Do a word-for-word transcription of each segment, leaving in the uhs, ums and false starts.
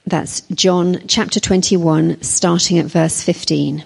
That's John chapter twenty-one, starting at verse fifteen.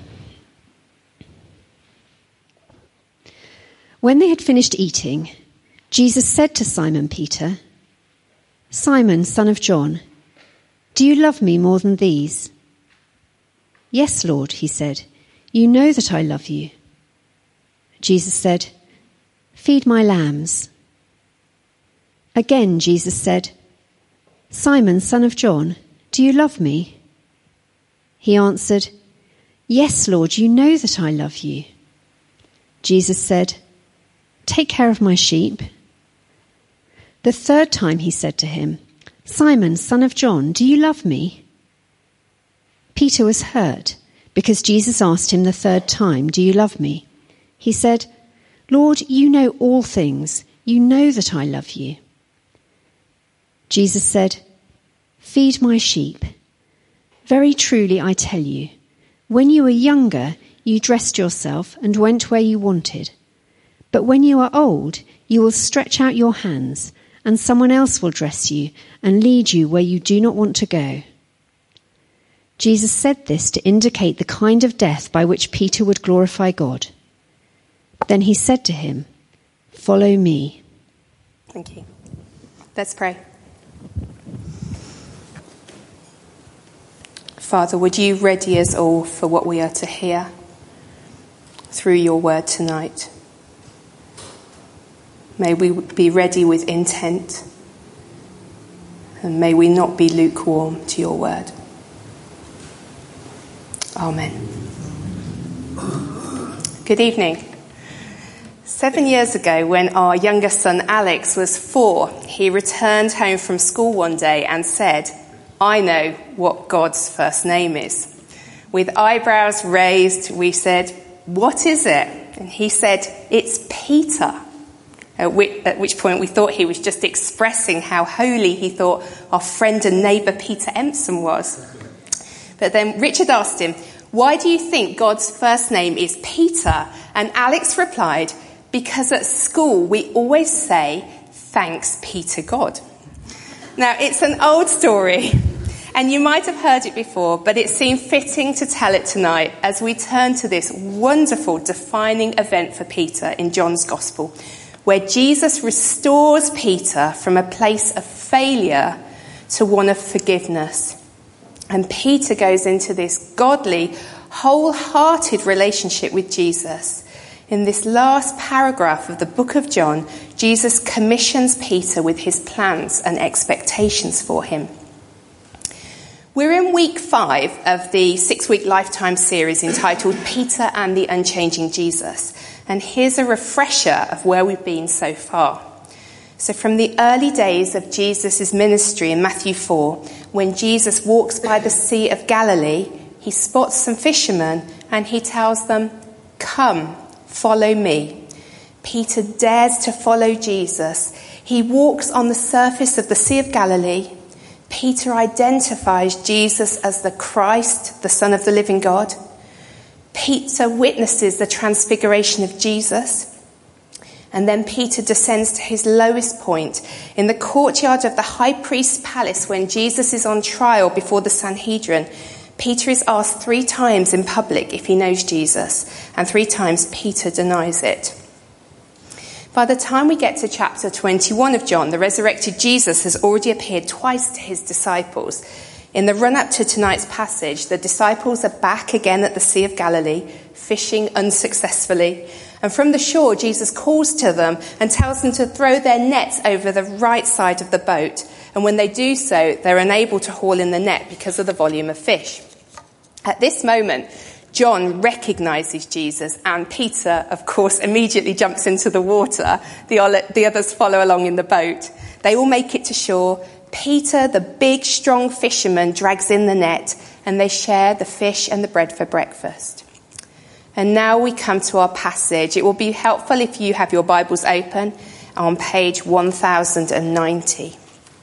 When they had finished eating, Jesus said to Simon Peter, "Simon, son of John, do you love me more than these?" "Yes, Lord," he said, "you know that I love you." Jesus said, "Feed my lambs." Again Jesus said, "Simon, son of John, do you love me?" He answered, "Yes, Lord, you know that I love you." Jesus said, "Take care of my sheep." The third time he said to him, "Simon, son of John, do you love me?" Peter was hurt because Jesus asked him the third time, "Do you love me?" He said, "Lord, you know all things. You know that I love you." Jesus said, "Feed my sheep. Very truly I tell you, when you were younger, you dressed yourself and went where you wanted. But when you are old, you will stretch out your hands, and someone else will dress you and lead you where you do not want to go." Jesus said this to indicate the kind of death by which Peter would glorify God. Then he said to him, "Follow me." Thank you. Let's pray. Father, would you ready us all for what we are to hear through your word tonight? May we be ready with intent, and may we not be lukewarm to your word. Amen. Good evening. Seven years ago, when our youngest son Alex was four, he returned home from school one day and said, "I know what God's first name is." With eyebrows raised, we said, "What is it?" And he said, "It's Peter." At which, at which point we thought he was just expressing how holy he thought our friend and neighbour Peter Empson was. But then Richard asked him, "Why do you think God's first name is Peter?" And Alex replied, "Because at school we always say, 'Thanks be to God.'" Now, it's an old story, and you might have heard it before, but it seemed fitting to tell it tonight as we turn to this wonderful defining event for Peter in John's Gospel, where Jesus restores Peter from a place of failure to one of forgiveness. And Peter goes into this godly, wholehearted relationship with Jesus. In this last paragraph of the book of John, Jesus commissions Peter with his plans and expectations for him. We're in week five of the six-week Lifetime series entitled Peter and the Unchanging Jesus. And here's a refresher of where we've been so far. So from the early days of Jesus' ministry in Matthew four, when Jesus walks by the Sea of Galilee, he spots some fishermen and he tells them, "Come, follow me." Peter dares to follow Jesus. He walks on the surface of the Sea of Galilee. Peter identifies Jesus as the Christ, the Son of the living God. Peter witnesses the transfiguration of Jesus. And then Peter descends to his lowest point in the courtyard of the high priest's palace when Jesus is on trial before the Sanhedrin. Peter is asked three times in public if he knows Jesus, and three times Peter denies it. By the time we get to chapter twenty-one of John, the resurrected Jesus has already appeared twice to his disciples. In the run-up to tonight's passage, the disciples are back again at the Sea of Galilee, fishing unsuccessfully. And from the shore, Jesus calls to them and tells them to throw their nets over the right side of the boat. And when they do so, they're unable to haul in the net because of the volume of fish. At this moment, John recognizes Jesus, and Peter, of course, immediately jumps into the water. The, the others follow along in the boat. They all make it to shore. Peter, the big, strong fisherman, drags in the net, and they share the fish and the bread for breakfast. And now we come to our passage. It will be helpful if you have your Bibles open on page one thousand ninety.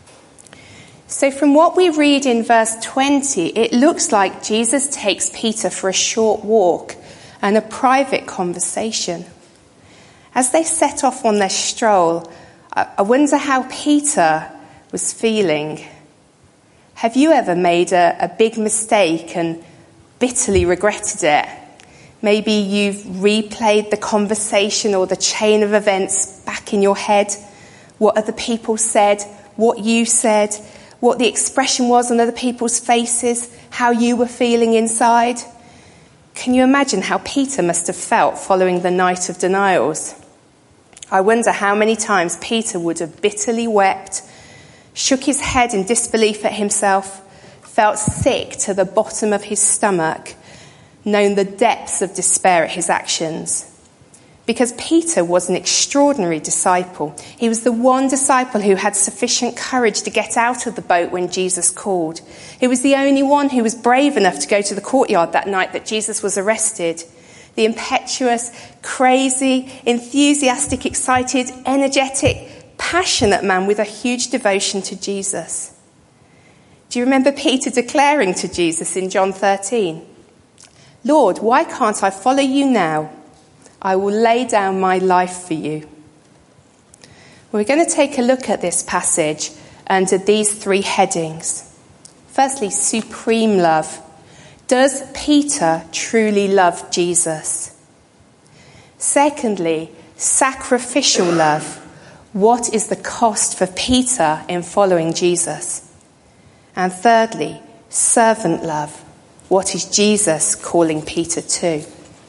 So from what we read in verse twenty, it looks like Jesus takes Peter for a short walk and a private conversation. As they set off on their stroll, I wonder how Peter was feeling. Have you ever made a, a big mistake and bitterly regretted it? Maybe you've replayed the conversation or the chain of events back in your head. What other people said, what you said, what the expression was on other people's faces, how you were feeling inside. Can you imagine how Peter must have felt following the night of denials? I wonder how many times Peter would have bitterly wept, shook his head in disbelief at himself, felt sick to the bottom of his stomach, known the depths of despair at his actions. Because Peter was an extraordinary disciple. He was the one disciple who had sufficient courage to get out of the boat when Jesus called. He was the only one who was brave enough to go to the courtyard that night that Jesus was arrested. The impetuous, crazy, enthusiastic, excited, energetic, passionate man with a huge devotion to Jesus. Do you remember Peter declaring to Jesus in John thirteen, "Lord, why can't I follow you now? I will lay down my life for you." We're going to take a look at this passage under these three headings. Firstly, supreme love. Does Peter truly love Jesus? Secondly, sacrificial love. What is the cost for Peter in following Jesus? And thirdly, servant love. What is Jesus calling Peter to?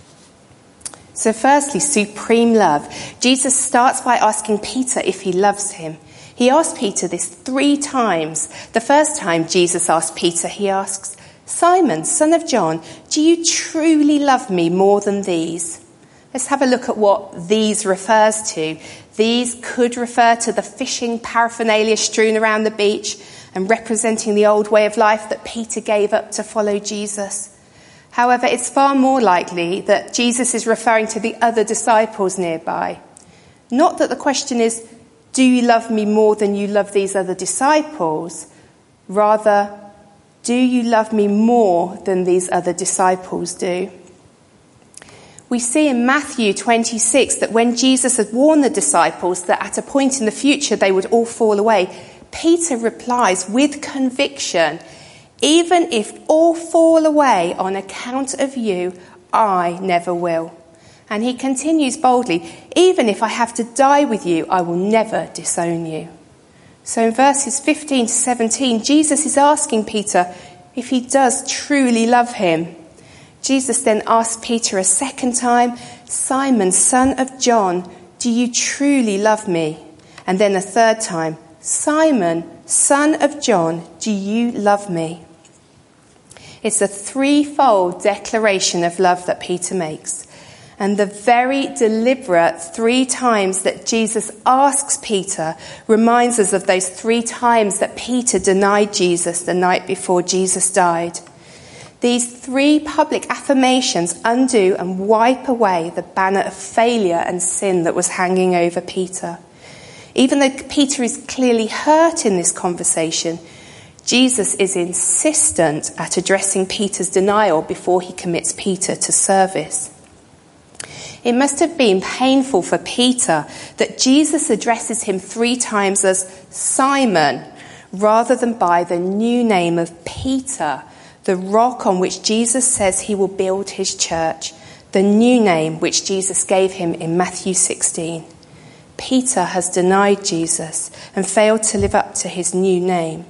So firstly, supreme love. Jesus starts by asking Peter if he loves him. He asked Peter this three times. The first time Jesus asked Peter, he asks, "Simon, son of John, do you truly love me more than these?" Let's have a look at what these refers to. These could refer to the fishing paraphernalia strewn around the beach and representing the old way of life that Peter gave up to follow Jesus. However, it's far more likely that Jesus is referring to the other disciples nearby. Not that the question is, do you love me more than you love these other disciples? Rather, do you love me more than these other disciples do? We see in Matthew twenty-six that when Jesus had warned the disciples that at a point in the future they would all fall away, Peter replies with conviction, "Even if all fall away on account of you, I never will." And he continues boldly, "Even if I have to die with you, I will never disown you." So in verses fifteen to seventeen, Jesus is asking Peter if he does truly love him. Jesus then asks Peter a second time, "Simon, son of John, do you truly love me?" And then a third time, "Simon, son of John, do you love me?" It's a threefold declaration of love that Peter makes. And the very deliberate three times that Jesus asks Peter reminds us of those three times that Peter denied Jesus the night before Jesus died. These three public affirmations undo and wipe away the banner of failure and sin that was hanging over Peter. Even though Peter is clearly hurt in this conversation, Jesus is insistent at addressing Peter's denial before he commits Peter to service. It must have been painful for Peter that Jesus addresses him three times as Simon, rather than by the new name of Peter, the rock on which Jesus says he will build his church, the new name which Jesus gave him in Matthew sixteen. Peter has denied Jesus and failed to live up to his new name.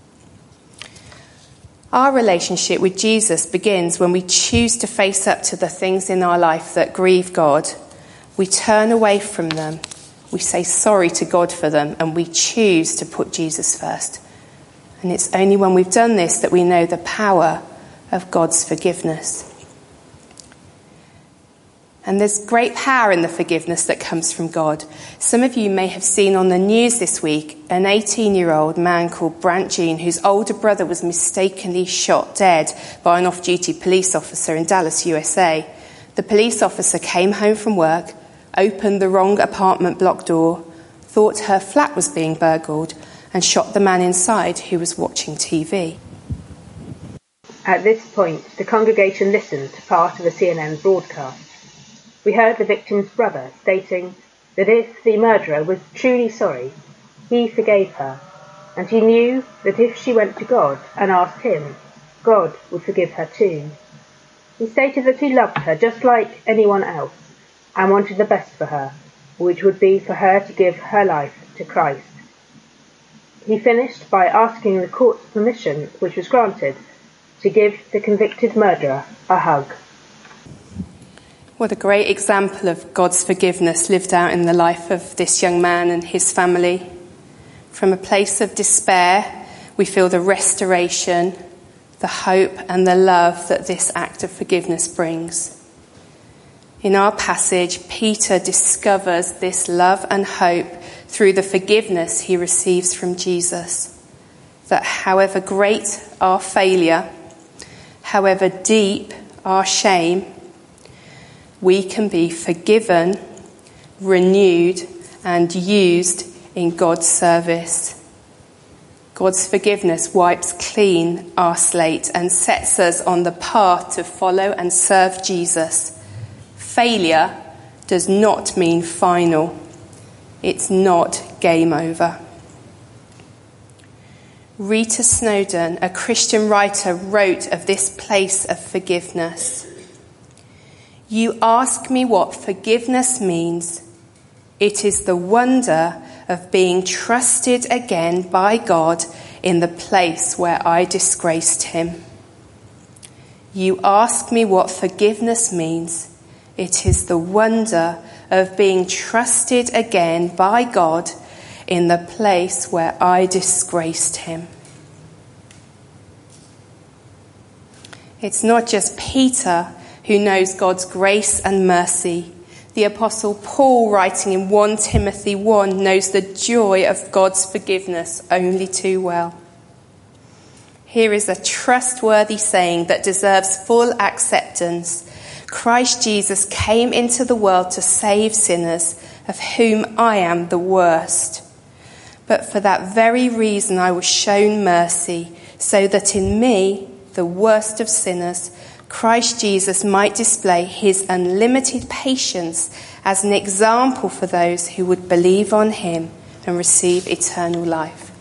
Our relationship with Jesus begins when we choose to face up to the things in our life that grieve God. We turn away from them, we say sorry to God for them, and we choose to put Jesus first. And it's only when we've done this that we know the power of God's forgiveness. And there's great power in the forgiveness that comes from God. Some of you may have seen on the news this week an eighteen-year-old man called Brant Jean, whose older brother was mistakenly shot dead by an off-duty police officer in Dallas, U S A. The police officer came home from work, opened the wrong apartment block door, thought her flat was being burgled, and shot the man inside who was watching T V. At this point, the congregation listened to part of a C N N broadcast. We heard the victim's brother stating that if the murderer was truly sorry, he forgave her, and he knew that if she went to God and asked him, God would forgive her too. He stated that he loved her just like anyone else and wanted the best for her, which would be for her to give her life to Christ. He finished by asking the court's permission, which was granted, to give the convicted murderer a hug. What a great example of God's forgiveness lived out in the life of this young man and his family. From a place of despair, we feel the restoration, the hope and the love that this act of forgiveness brings. In our passage, Peter discovers this love and hope through the forgiveness he receives from Jesus. That however great our failure, however deep our shame, we can be forgiven, renewed, and used in God's service. God's forgiveness wipes clean our slate and sets us on the path to follow and serve Jesus. Failure does not mean final. It's not game over. Rita Snowdon, a Christian writer, wrote of this place of forgiveness. You ask me what forgiveness means. It is the wonder of being trusted again by God in the place where I disgraced him. You ask me what forgiveness means. It is the wonder of being trusted again by God in the place where I disgraced him. It's not just Peter who knows God's grace and mercy. The Apostle Paul, writing in First Timothy one, knows the joy of God's forgiveness only too well. Here is a trustworthy saying that deserves full acceptance. Christ Jesus came into the world to save sinners, of whom I am the worst. But for that very reason I was shown mercy, so that in me, the worst of sinners, Christ Jesus might display his unlimited patience as an example for those who would believe on him and receive eternal life.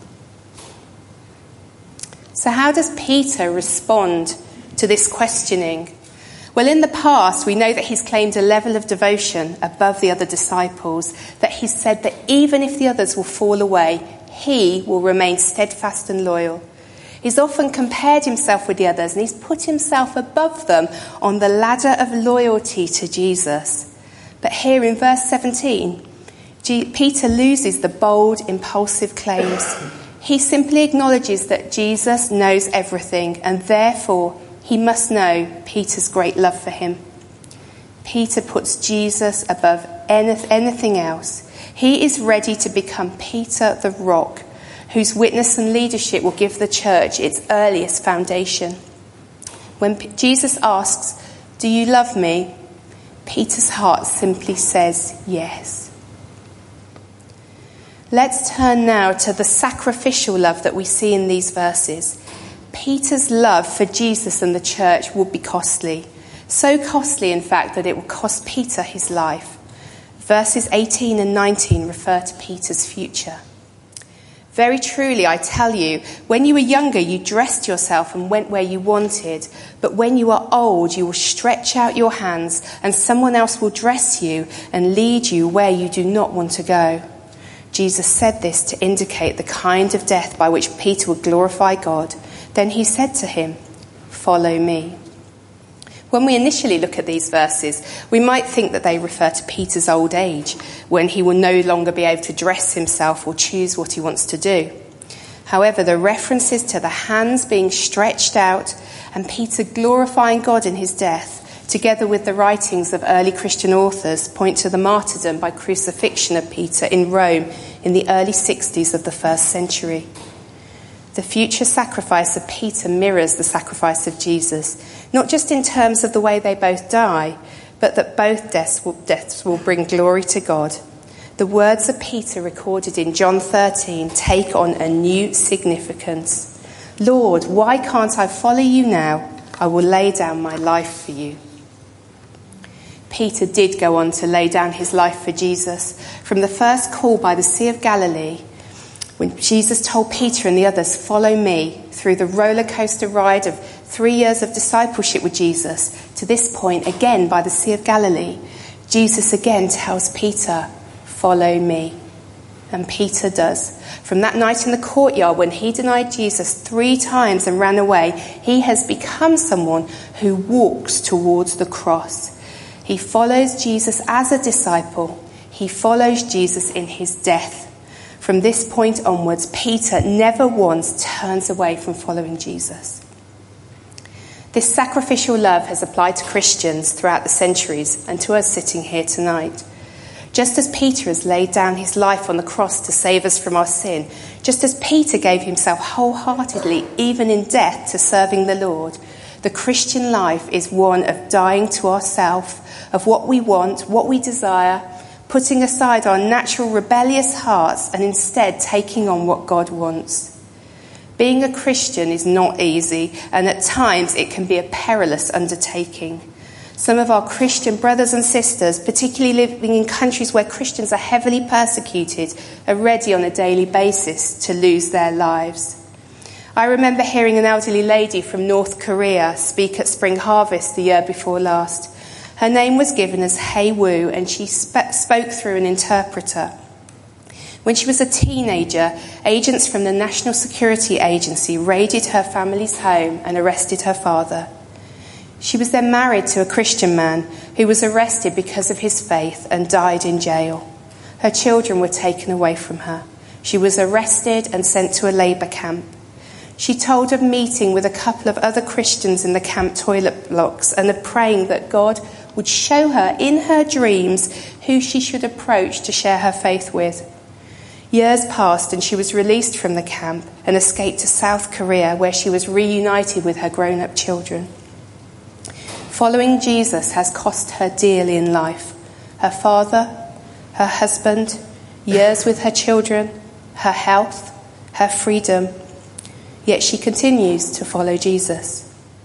So how does Peter respond to this questioning? Well, in the past, we know that he's claimed a level of devotion above the other disciples, that he's said that even if the others will fall away, he will remain steadfast and loyal. He's often compared himself with the others, and he's put himself above them on the ladder of loyalty to Jesus. But here in verse seventeen, G- Peter loses the bold, impulsive claims. He simply acknowledges that Jesus knows everything, and therefore he must know Peter's great love for him. Peter puts Jesus above any- anything else. He is ready to become Peter the rock, whose witness and leadership will give the church its earliest foundation. When P- Jesus asks, "Do you love me?" Peter's heart simply says yes. Let's turn now to the sacrificial love that we see in these verses. Peter's love for Jesus and the church would be costly. So costly, in fact, that it will cost Peter his life. Verses eighteen and nineteen refer to Peter's future. Very truly, I tell you, when you were younger, you dressed yourself and went where you wanted. But when you are old, you will stretch out your hands and someone else will dress you and lead you where you do not want to go. Jesus said this to indicate the kind of death by which Peter would glorify God. Then he said to him, "Follow me." When we initially look at these verses, we might think that they refer to Peter's old age, when he will no longer be able to dress himself or choose what he wants to do. However, the references to the hands being stretched out and Peter glorifying God in his death, together with the writings of early Christian authors, point to the martyrdom by crucifixion of Peter in Rome in the early sixties of the first century. The future sacrifice of Peter mirrors the sacrifice of Jesus, not just in terms of the way they both die, but that both deaths will, deaths will bring glory to God. The words of Peter recorded in John thirteen take on a new significance. "Lord, why can't I follow you now? I will lay down my life for you." Peter did go on to lay down his life for Jesus. From the first call by the Sea of Galilee, When Jesus told Peter and the others, "Follow me," through the roller coaster ride of three years of discipleship with Jesus, to this point again by the Sea of Galilee, Jesus again tells Peter, "Follow me." And Peter does. From that night in the courtyard when he denied Jesus three times and ran away, he has become someone who walks towards the cross. He follows Jesus as a disciple. He follows Jesus in his death. From this point onwards, Peter never once turns away from following Jesus. This sacrificial love has applied to Christians throughout the centuries and to us sitting here tonight. Just as Peter has laid down his life on the cross to save us from our sin, just as Peter gave himself wholeheartedly, even in death, to serving the Lord, the Christian life is one of dying to ourselves, of what we want, what we desire, putting aside our natural rebellious hearts and instead taking on what God wants. Being a Christian is not easy, and at times it can be a perilous undertaking. Some of our Christian brothers and sisters, particularly living in countries where Christians are heavily persecuted, are ready on a daily basis to lose their lives. I remember hearing an elderly lady from North Korea speak at Spring Harvest the year before last. Her name was given as Hei Wu, and she sp- spoke through an interpreter. When she was a teenager, agents from the National Security Agency raided her family's home and arrested her father. She was then married to a Christian man who was arrested because of his faith and died in jail. Her children were taken away from her. She was arrested and sent to a labour camp. She told of meeting with a couple of other Christians in the camp toilet blocks and of praying that God would show her in her dreams who she should approach to share her faith with. Years passed and she was released from the camp and escaped to South Korea, where she was reunited with her grown-up children. Following Jesus has cost her dearly in life. Her father, her husband, years with her children, her health, her freedom. Yet she continues to follow Jesus.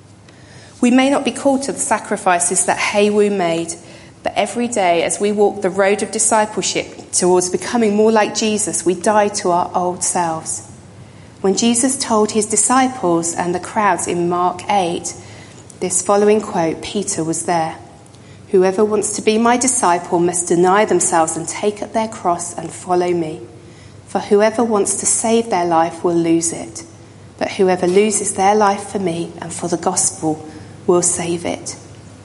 We may not be called to the sacrifices that Hei Wu made, but every day as we walk the road of discipleship towards becoming more like Jesus, we die to our old selves. When Jesus told his disciples and the crowds in Mark eight, this following quote, Peter was there. "Whoever wants to be my disciple must deny themselves and take up their cross and follow me. For whoever wants to save their life will lose it. But whoever loses their life for me and for the gospel will save it."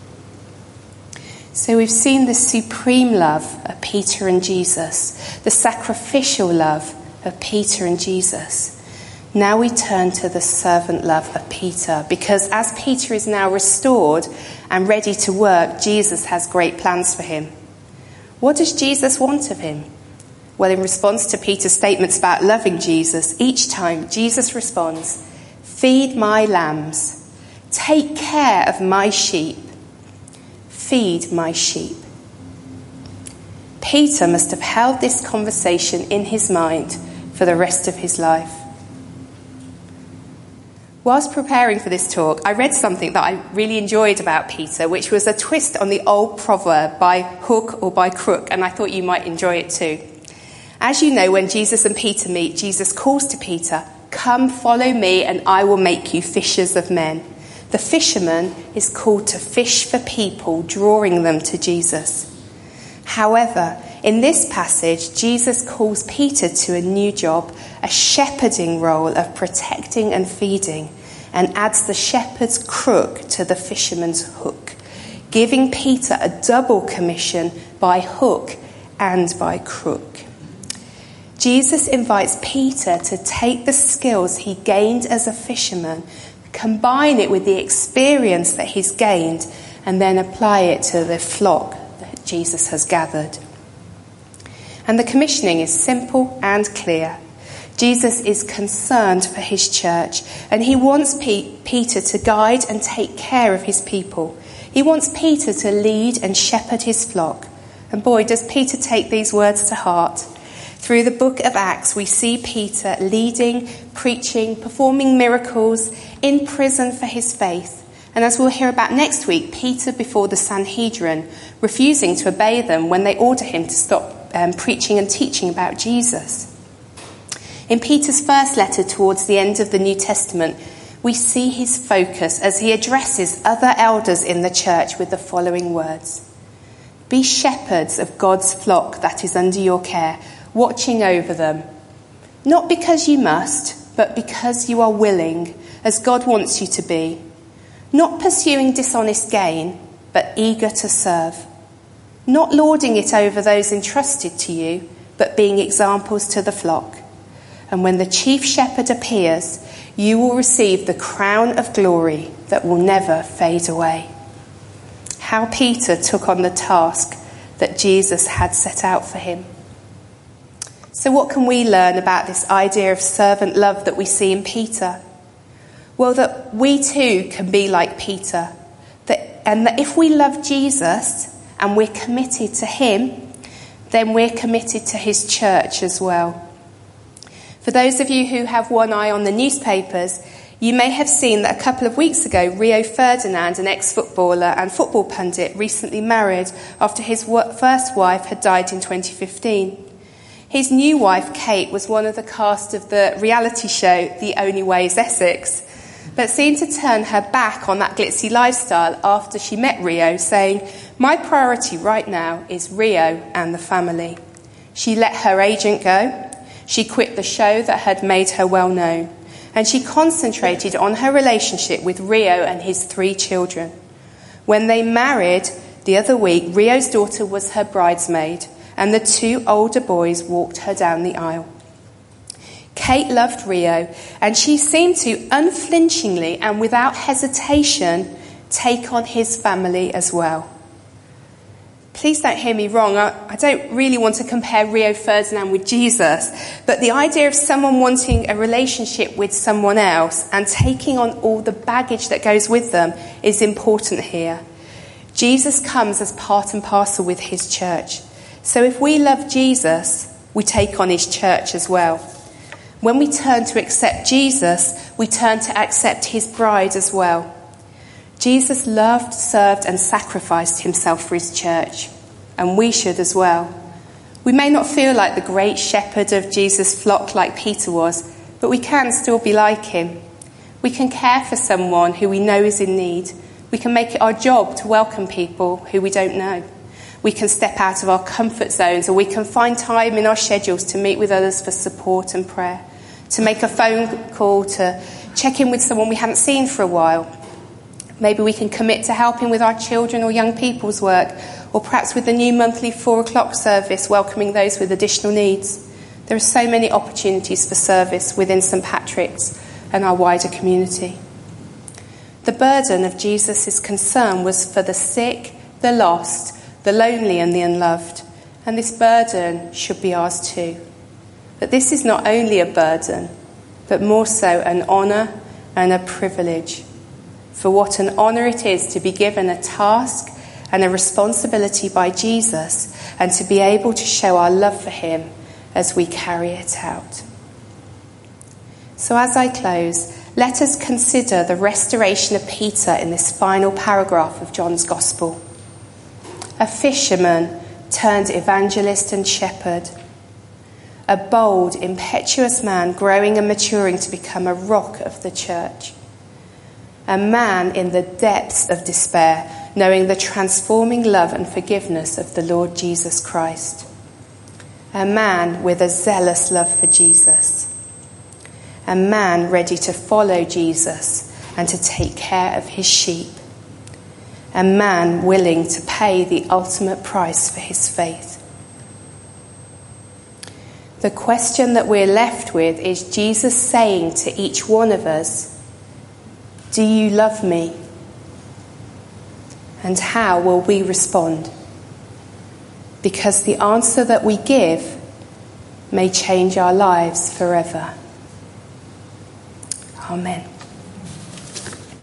So we've seen the supreme love of Peter and Jesus, the sacrificial love of Peter and Jesus. Now we turn to the servant love of Peter, because as Peter is now restored and ready to work, Jesus has great plans for him. What does Jesus want of him? Well, in response to Peter's statements about loving Jesus, each time Jesus responds, "Feed my lambs, take care of my sheep, feed my sheep." Peter must have held this conversation in his mind for the rest of his life. Whilst preparing for this talk, I read something that I really enjoyed about Peter, which was a twist on the old proverb, by hook or by crook, and I thought you might enjoy it too. As you know, when Jesus and Peter meet, Jesus calls to Peter, "Come, follow me, and I will make you fishers of men." The fisherman is called to fish for people, drawing them to Jesus. However, in this passage, Jesus calls Peter to a new job, a shepherding role of protecting and feeding, and adds the shepherd's crook to the fisherman's hook, giving Peter a double commission by hook and by crook. Jesus invites Peter to take the skills he gained as a fisherman, combine it with the experience that he's gained, and then apply it to the flock that Jesus has gathered. And the commissioning is simple and clear. Jesus is concerned for his church, and he wants P- Peter to guide and take care of his people. He wants Peter to lead and shepherd his flock. And boy, does Peter take these words to heart. Through the book of Acts, we see Peter leading, preaching, performing miracles, in prison for his faith. And as we'll hear about next week, Peter before the Sanhedrin, refusing to obey them when they order him to stop um, preaching and teaching about Jesus. In Peter's first letter towards the end of the New Testament, we see his focus as he addresses other elders in the church with the following words. Be shepherds of God's flock that is under your care, watching over them, not because you must, but because you are willing, as God wants you to be, not pursuing dishonest gain, but eager to serve, not lording it over those entrusted to you, but being examples to the flock. And when the chief shepherd appears, you will receive the crown of glory that will never fade away. How Peter took on the task that Jesus had set out for him. So what can we learn about this idea of servant love that we see in Peter? Well, that we too can be like Peter. That, and that if we love Jesus and we're committed to him, then we're committed to his church as well. For those of you who have one eye on the newspapers, you may have seen that a couple of weeks ago, Rio Ferdinand, an ex-footballer and football pundit, recently married after his first wife had died in twenty fifteen. His new wife, Kate, was one of the cast of the reality show The Only Way is Essex, but seemed to turn her back on that glitzy lifestyle after she met Rio, saying, "My priority right now is Rio and the family." She let her agent go. She quit the show that had made her well known, and she concentrated on her relationship with Rio and his three children. When they married the other week, Rio's daughter was her bridesmaid, and the two older boys walked her down the aisle. Kate loved Rio, and she seemed to unflinchingly and without hesitation take on his family as well. Please don't hear me wrong, I, I don't really want to compare Rio Ferdinand with Jesus, but the idea of someone wanting a relationship with someone else and taking on all the baggage that goes with them is important here. Jesus comes as part and parcel with his church. So if we love Jesus, we take on his church as well. When we turn to accept Jesus, we turn to accept his bride as well. Jesus loved, served and sacrificed himself for his church, and we should as well. We may not feel like the great shepherd of Jesus' flock like Peter was, but we can still be like him. We can care for someone who we know is in need. We can make it our job to welcome people who we don't know. We can step out of our comfort zones, or we can find time in our schedules to meet with others for support and prayer, to make a phone call, to check in with someone we haven't seen for a while. Maybe we can commit to helping with our children or young people's work, or perhaps with the new monthly four o'clock service, welcoming those with additional needs. There are so many opportunities for service within St Patrick's and our wider community. The burden of Jesus' concern was for the sick, the lost, the lonely and the unloved, and this burden should be ours too. But this is not only a burden, but more so an honour and a privilege. For what an honour it is to be given a task and a responsibility by Jesus, and to be able to show our love for him as we carry it out. So as I close, let us consider the restoration of Peter in this final paragraph of John's Gospel. A fisherman turned evangelist and shepherd. A bold, impetuous man growing and maturing to become a rock of the church. A man in the depths of despair, knowing the transforming love and forgiveness of the Lord Jesus Christ. A man with a zealous love for Jesus. A man ready to follow Jesus and to take care of his sheep. A man willing to pay the ultimate price for his faith. The question that we're left with is Jesus saying to each one of us, do you love me? And how will we respond? Because the answer that we give may change our lives forever. Amen.